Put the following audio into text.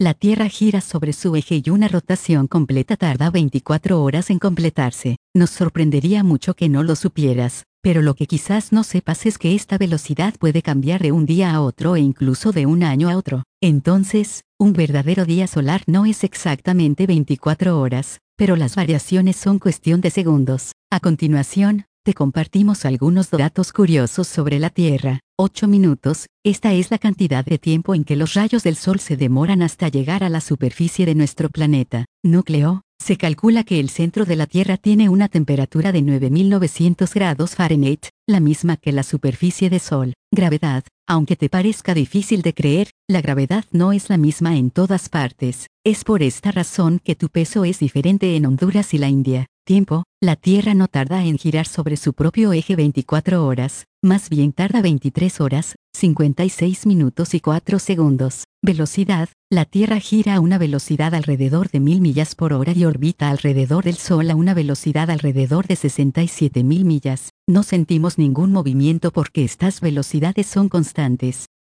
la Tierra gira sobre su eje y una rotación completa tarda 24 horas en completarse. Nos sorprendería mucho que no lo supieras, pero lo que quizás no sepas es que esta velocidad puede cambiar de un día a otro e incluso de un año a otro. Entonces, un verdadero día solar no es exactamente 24 horas, pero las variaciones son cuestión de segundos. A continuación, te compartimos algunos datos curiosos sobre la Tierra. 8 minutos, esta es la cantidad de tiempo en que los rayos del Sol se demoran hasta llegar a la superficie de nuestro planeta. Núcleo, se calcula que el centro de la Tierra tiene una temperatura de 9.900 grados Fahrenheit, la misma que la superficie del Sol. Gravedad, aunque te parezca difícil de creer, la gravedad no es la misma en todas partes. Es por esta razón que tu peso es diferente en Honduras y la India. Tiempo, la Tierra no tarda en girar sobre su propio eje 24 horas, más bien tarda 23 horas, 56 minutos y 4 segundos. Velocidad, la Tierra gira a una velocidad alrededor de 1000 millas por hora y orbita alrededor del Sol a una velocidad alrededor de 67.000 millas. No sentimos ningún movimiento porque estas velocidades son constantes.